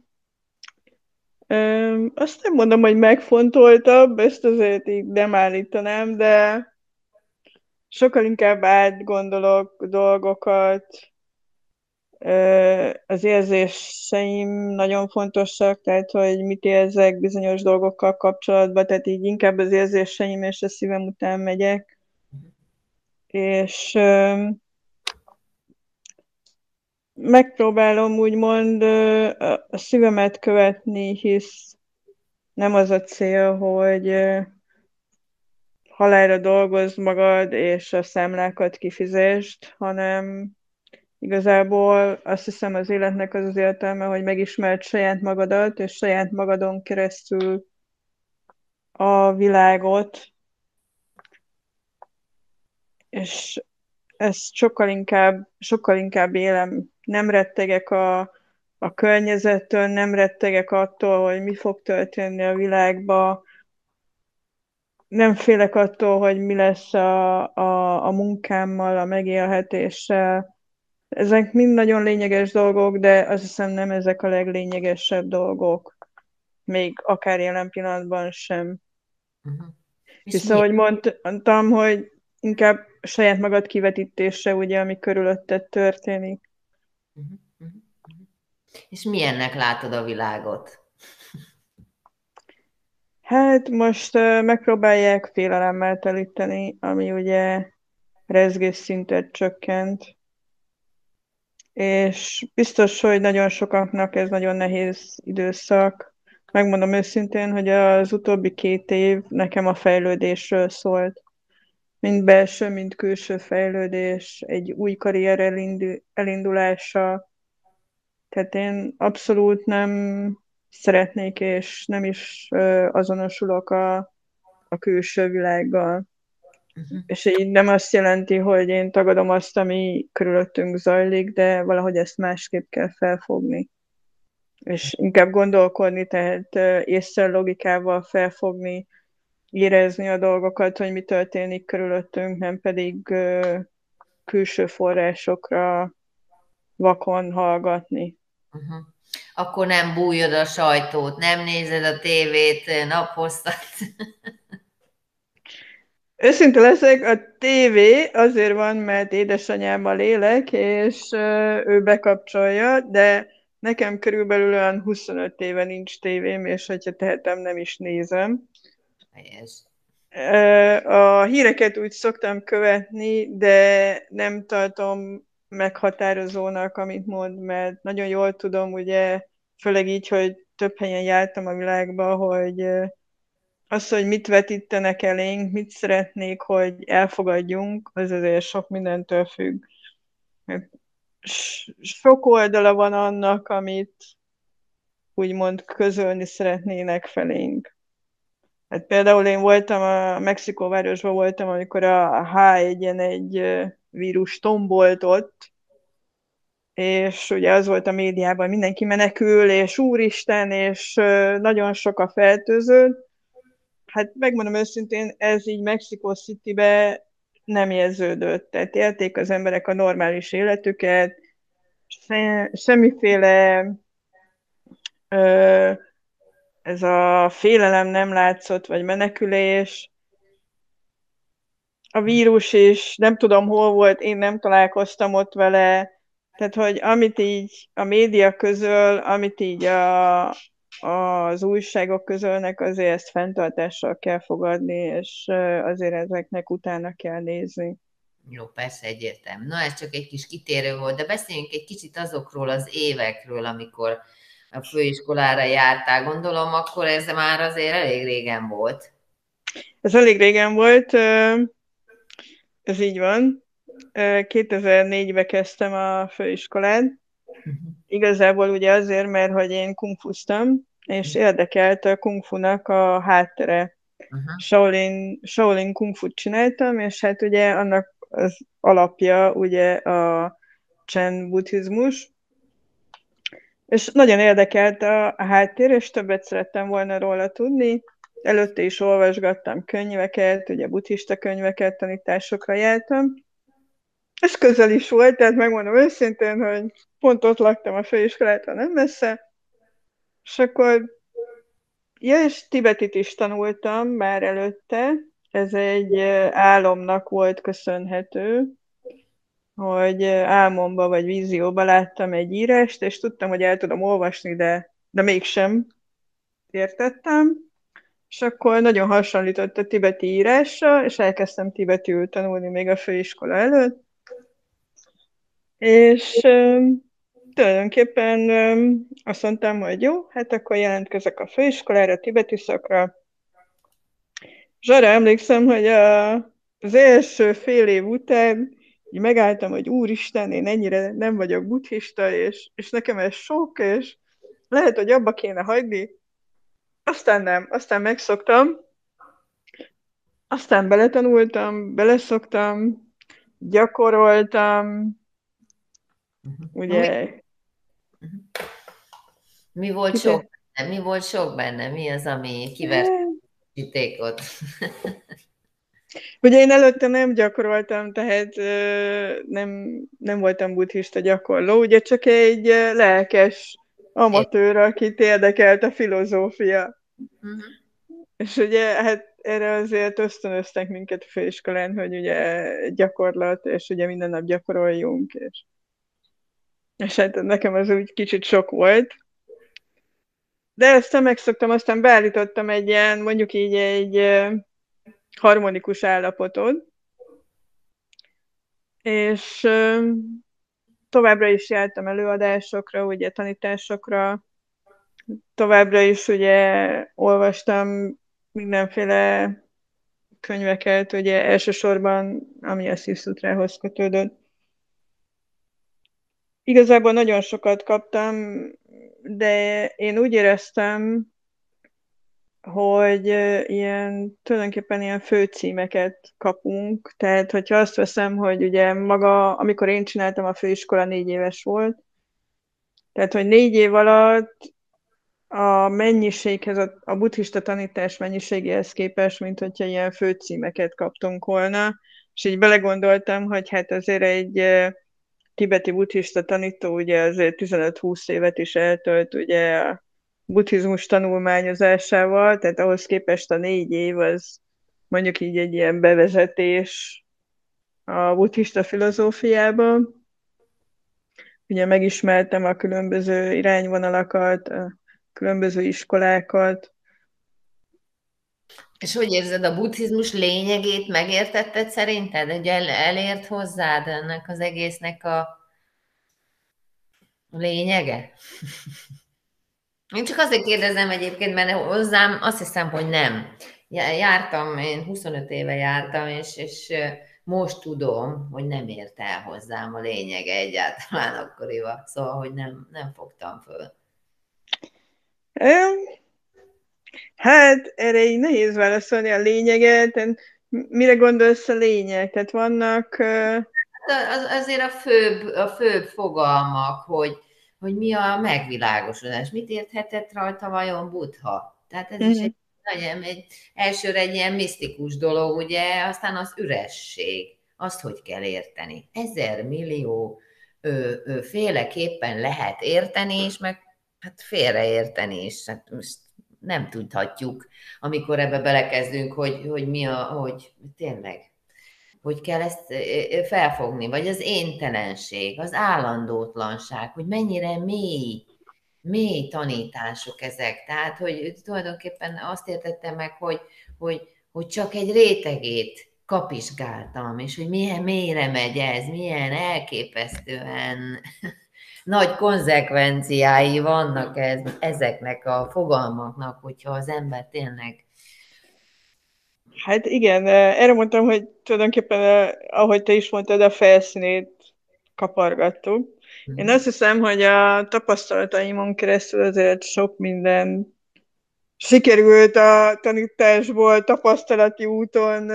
Azt nem mondom, hogy megfontoltabb, ezt azért így nem állítanám, de sokkal inkább átgondolok dolgokat. Az érzéseim nagyon fontosak, tehát hogy mit érzek bizonyos dolgokkal kapcsolatban, tehát így inkább az érzéseim és a szívem után megyek. És megpróbálom úgymond a szívemet követni, hisz nem az a cél, hogy halálra dolgozz magad, és a számlákat kifizest, hanem igazából azt hiszem az életnek az az értelme, hogy megismerd saját magadat, és saját magadon keresztül a világot, és ezt sokkal inkább élem. Nem rettegek a környezettől, nem rettegek attól, hogy mi fog történni a világba, nem félek attól, hogy mi lesz a munkámmal, a megélhetéssel. Ezek mind nagyon lényeges dolgok, de azt hiszem nem ezek a leglényegesebb dolgok. Még akár jelen pillanatban sem. Uh-huh. Hisz ahogy mondtam, hogy inkább saját magad kivetítése, ugye, ami körülötted történik. Uh-huh. Uh-huh. És milyennek látod a világot? Hát most megpróbálják félelemmel telíteni, ami ugye rezgésszintet csökkent. és biztos, hogy nagyon sokaknak ez nagyon nehéz időszak. Megmondom őszintén, hogy az utóbbi 2 év nekem a fejlődésről szólt. Mind belső, mind külső fejlődés, egy új karrier elindulása. Tehát én abszolút nem szeretnék, és nem is azonosulok a külső világgal. És így nem azt jelenti, hogy én tagadom azt, ami körülöttünk zajlik, de valahogy ezt másképp kell felfogni. És inkább gondolkodni, tehát észre logikával felfogni, érezni a dolgokat, hogy mi történik körülöttünk, nem pedig külső forrásokra vakon hallgatni. Uh-huh. Akkor nem bújod a sajtót, nem nézed a tévét naphosszat. Őszinte leszek, a tévé azért van, mert édesanyámmal élek, és ő bekapcsolja, de nekem körülbelül olyan 25 éve nincs tévém, és hogyha tehetem, nem is nézem. Helyes. A híreket úgy szoktam követni, de nem tartom meghatározónak, amit mond, mert nagyon jól tudom, ugye, főleg így, hogy több helyen jártam a világba, hogy az, hogy mit vetítenek elénk, mit szeretnék, hogy elfogadjunk, az azért sok mindentől függ. Sok oldala van annak, amit úgymond közölni szeretnének felénk. Hát például én voltam a Mexikóvárosban voltam, amikor a H1N1 vírus tombolt ott, és ugye az volt a médiában, mindenki menekül, és úristen, és nagyon sok a fertőző. Hát megmondom őszintén, ez így Mexico Citybe nem érződött. Tehát élték az emberek a normális életüket, semmiféle ez a félelem nem látszott, vagy menekülés. A vírus is, nem tudom hol volt, én nem találkoztam ott vele. Tehát, hogy amit így a média közöl, amit így az újságok közölnek, azért ezt fenntartással kell fogadni, és azért ezeknek utána kell nézni. Jó, persze egyértelmű. Na, ez csak egy kis kitérő volt, de beszéljünk egy kicsit azokról az évekről, amikor a főiskolára jártál. Gondolom, akkor ez már azért elég régen volt. Ez elég régen volt, ez így van. 2004-ben kezdtem a főiskolát. Igazából ugye azért, mert hogy én kungfuztam, és érdekelt a kungfunak a háttere. Shaolin kungfut csináltam, és hát ugye annak az alapja ugye a Chen buddhizmus. És nagyon érdekelt a háttér, és többet szerettem volna róla tudni. Előtte is olvasgattam könyveket, ugye buddhista könyveket, tanításokra jártam. Ez közel is volt, tehát megmondom őszintén, hogy pont ott laktam a főiskolától nem messze, és akkor és tibetit is tanultam már előtte, ez egy álomnak volt köszönhető, hogy álmomba vagy vízióba láttam egy írást, és tudtam, hogy el tudom olvasni, de mégsem értettem, és akkor nagyon hasonlított a tibeti írásra, és elkezdtem tibetül tanulni még a főiskola előtt, és tulajdonképpen azt mondtam, hogy jó, hát akkor jelentkezek a főiskolára, tibeti szakra. És arra emlékszem, hogy az első fél év után így megálltam, hogy úristen, én ennyire nem vagyok buddhista, és nekem ez sok, és lehet, hogy abba kéne hagyni. Aztán nem, aztán megszoktam, aztán beletanultam, beleszoktam, gyakoroltam, ugye. Mi volt sok benne? Mi volt sok benne? Mi az, ami kivert ott? Ugye én előtte nem gyakoroltam, tehát nem voltam buddhista gyakorló, ugye csak egy lelkes amatőr, akit érdekelt a filozófia. És ugye hát erre azért ösztönöztek minket a főiskolán, hogy ugye gyakorlat, és ugye minden nap gyakoroljunk, és hát nekem az úgy kicsit sok volt. De aztán megszoktam, aztán beállítottam egy ilyen, mondjuk így egy harmonikus állapotot, és továbbra is jártam előadásokra, ugye tanításokra, továbbra is ugye olvastam mindenféle könyveket, ugye elsősorban, ami a Szívszutrához kötődött. Igazából nagyon sokat kaptam, de én úgy éreztem, hogy tulajdonképpen ilyen főcímeket kapunk. Tehát, hogyha azt veszem, hogy ugye maga, amikor én csináltam, a főiskola 4 éves volt, tehát, hogy 4 év alatt a mennyiséghez, a buddhista tanítás mennyiségéhez képest, mint hogyha ilyen főcímeket kaptunk volna, és így belegondoltam, hogy hát azért egy tibeti buddhista tanító ugye azért 15-20 évet is eltölt ugye a buddhizmus tanulmányozásával, tehát ahhoz képest a 4 év az mondjuk így egy ilyen bevezetés a buddhista filozófiába. Ugye megismertem a különböző irányvonalakat, a különböző iskolákat. És hogy érzed, a buddhizmus lényegét megértetted szerinted? Ugye elért hozzád ennek az egésznek a lényege? Én csak azért kérdezem egyébként, mert hozzám azt hiszem, hogy nem. Jártam, én 25 éve jártam, és most tudom, hogy nem ért el hozzám a lényege egyáltalán akkoriban. Szóval, hogy nem fogtam föl. Hát erre így nehéz válaszolni a lényeget. Mire gondolsz a lényeg? Tehát vannak... Azért a főbb fogalmak, hogy mi a megvilágosodás. Mit érthetett rajta vajon Buddha? Tehát ez is elsőre egy ilyen misztikus dolog, ugye, aztán az üresség. Azt hogy kell érteni? 1000 millió féleképpen lehet érteni, és meg hát félreérteni is. Hát most nem tudhatjuk, amikor ebbe belekezdünk, hogy mi hogy tényleg, hogy kell ezt felfogni, vagy az éntelenség, az állandótlanság, hogy mennyire mély tanítások ezek. Tehát, hogy tulajdonképpen azt értettem meg, hogy csak egy rétegét kapizsgáltam, és hogy milyen mélyre megy ez, milyen elképesztően nagy konzekvenciái vannak ezeknek a fogalmaknak, hogyha az ember tényleg... Hát igen, erre mondtam, hogy tulajdonképpen, ahogy te is mondtad, a felszínét kapargattuk. Én azt hiszem, hogy a tapasztalataimon keresztül azért sok minden sikerült a tanításból tapasztalati úton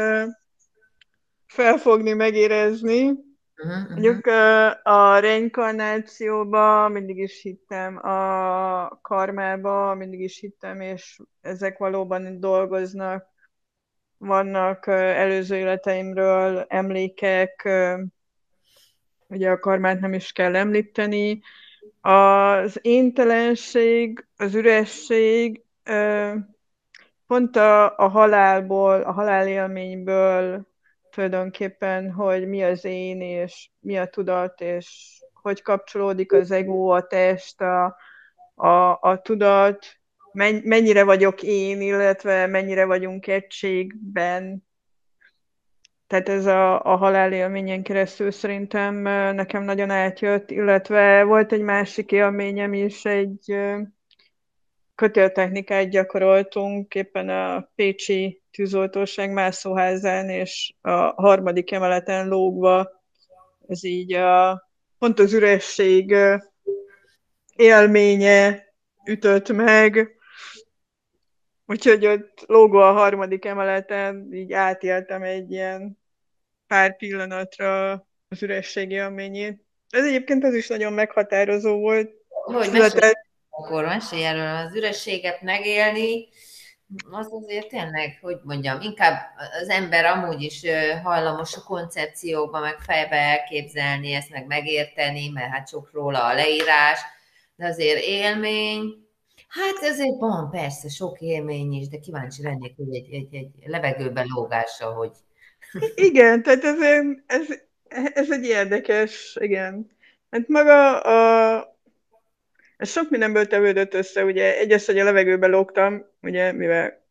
felfogni, megérezni. Mondjuk a reinkarnációba mindig is hittem, a karmába mindig is hittem, és ezek valóban dolgoznak. Vannak előző életeimről emlékek, ugye a karmát nem is kell említeni. Az éntelenség, az üresség pont a halálból, a halálélményből tulajdonképpen, hogy mi az én, és mi a tudat, és hogy kapcsolódik az ego, a test, a tudat, mennyire vagyok én, illetve mennyire vagyunk egységben. Tehát ez a halálélményen keresztül szerintem nekem nagyon átjött, illetve volt egy másik élményem is, egy kötéltechnikát gyakoroltunk éppen a pécsi tűzoltóság mászóházán, és a 3. emeleten lógva, ez így pont az üresség élménye ütött meg, úgyhogy ott lógva a 3. emeleten így átéltem egy ilyen pár pillanatra az üresség élményét. Ez egyébként az is nagyon meghatározó volt. Akkor mesélj erről, az ürességet megélni, az azért tényleg, hogy mondjam, inkább az ember amúgy is hajlamos a koncepciókba, meg fejbe elképzelni, ezt meg megérteni, mert hát sok róla a leírás, de azért élmény, hát ezért van persze sok élmény is, de kíváncsi lennék, hogy egy levegőben lógással, hogy... Igen, tehát ez egy érdekes, igen. Hát maga ez sok mindenből tevődött össze, ugye egyrészt, hogy a levegőbe lógtam, ugye, mivel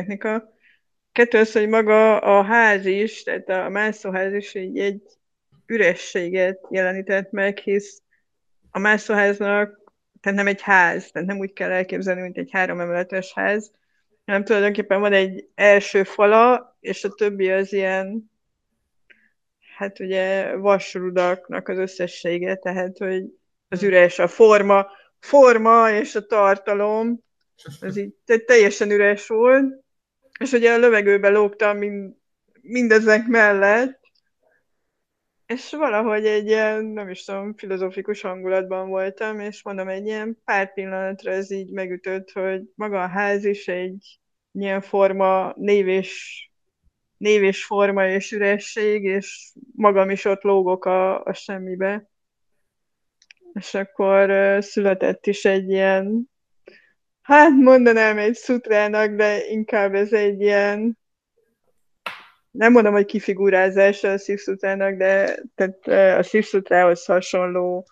kötéltechnika. 2, hogy maga a ház is, tehát a mászóház is így egy ürességet jelenített meg, hisz a mászóháznak, tehát nem egy ház, tehát nem úgy kell elképzelni, mint egy 3 emeletes ház, hanem tulajdonképpen van egy első fala, és a többi az ilyen, hát ugye vasrudaknak az összessége, tehát hogy az üres, a forma és a tartalom, az így teljesen üres volt, és ugye a levegőbe lógtam mindezek mellett, és valahogy egy ilyen, nem is tudom, filozófikus hangulatban voltam, és mondom, egy ilyen pár pillanatra ez így megütött, hogy maga a ház is egy ilyen forma, név és forma és üresség, és magam is ott lógok a semmibe. És akkor született is egy ilyen, hát mondanám egy szutrának, de inkább ez egy ilyen, nem mondom, hogy kifigurázása a szívszutrának, de tehát a szívszutrához hasonló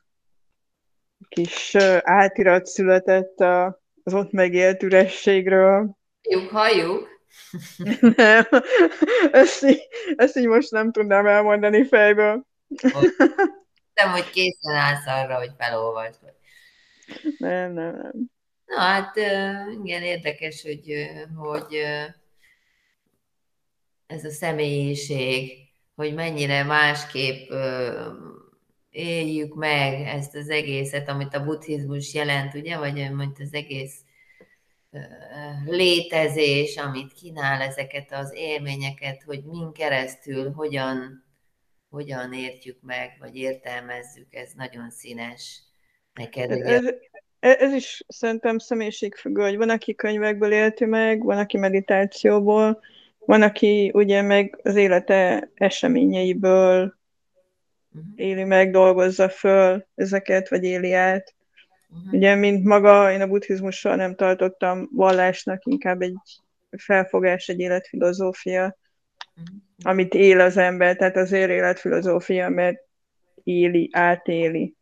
kis átirat született az ott megélt ürességről. Halljuk. Nem, ezt így most nem tudnám elmondani fejből. Nem, hogy készen állsz arra, hogy felolvasd. Nem. Na hát igen, érdekes, hogy ez a személyiség, hogy mennyire másképp éljük meg ezt az egészet, amit a buddhizmus jelent, ugye, vagy amit az egész létezés, amit kínál, ezeket az élményeket, hogy min keresztül hogyan értjük meg, vagy értelmezzük, ez nagyon színes neked. Ez is szerintem személyiségfüggő, hogy van, aki könyvekből élti meg, van, aki meditációból, van, aki ugye meg az élete eseményeiből éli meg, dolgozza föl ezeket, vagy éli át. Ugye, mint maga, én a buddhizmussal nem tartottam vallásnak, inkább egy felfogás, egy életfilozófia, amit él az ember, tehát azért életfilozófia, mert átéli.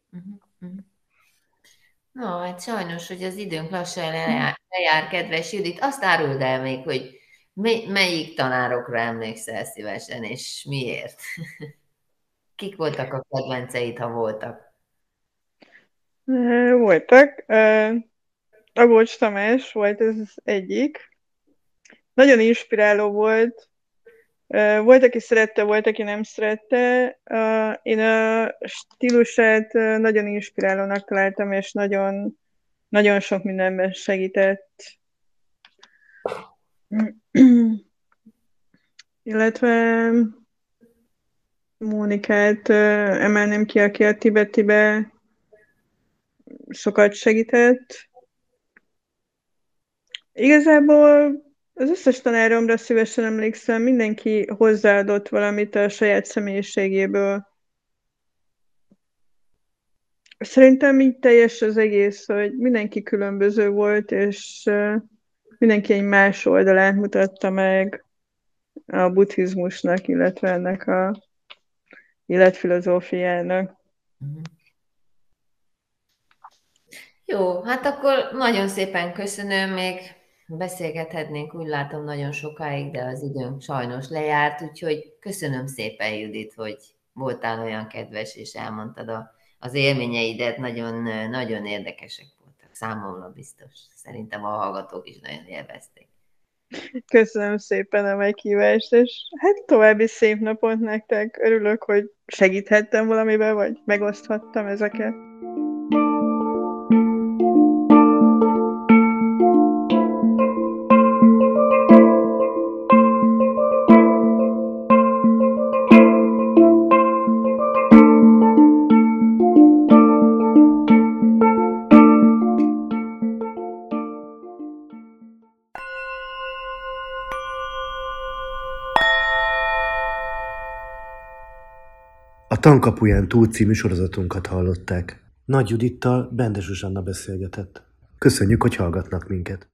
No, hát sajnos, hogy az időnk lassan lejár, kedves Judit. Azt áruld el még, hogy melyik tanárokra emlékszel szívesen, és miért? Kik voltak a kedvenceid, ha voltak? Voltak. Agócs Tamás volt ez az egyik. Nagyon inspiráló volt. Volt, aki szerette, volt, aki nem szerette. Én a stílusát nagyon inspirálónak találtam, és nagyon, nagyon sok mindenben segített. Illetve Mónikát emelném ki, aki a tibetibe sokat segített. Igazából az összes tanáromra szívesen emlékszem, mindenki hozzáadott valamit a saját személyiségéből. Szerintem így teljes az egész, hogy mindenki különböző volt, és mindenki egy más oldalát mutatta meg a buddhizmusnak, illetve ennek a életfilozófiának. Jó, hát akkor nagyon szépen köszönöm, még beszélgethetnénk, úgy látom, nagyon sokáig, de az időnk sajnos lejárt, úgyhogy köszönöm szépen, Judit, hogy voltál olyan kedves, és elmondtad az élményeidet, nagyon, nagyon érdekesek voltak számomra biztos. Szerintem a hallgatók is nagyon élvezték. Köszönöm szépen a meghívást, és hát további szép napot nektek. Örülök, hogy segíthettem valamiben, vagy megoszthattam ezeket. A Tankapuján túl című sorozatunkat hallották. Nagy Judittal Bende Zsuzsanna beszélgetett. Köszönjük, hogy hallgatnak minket!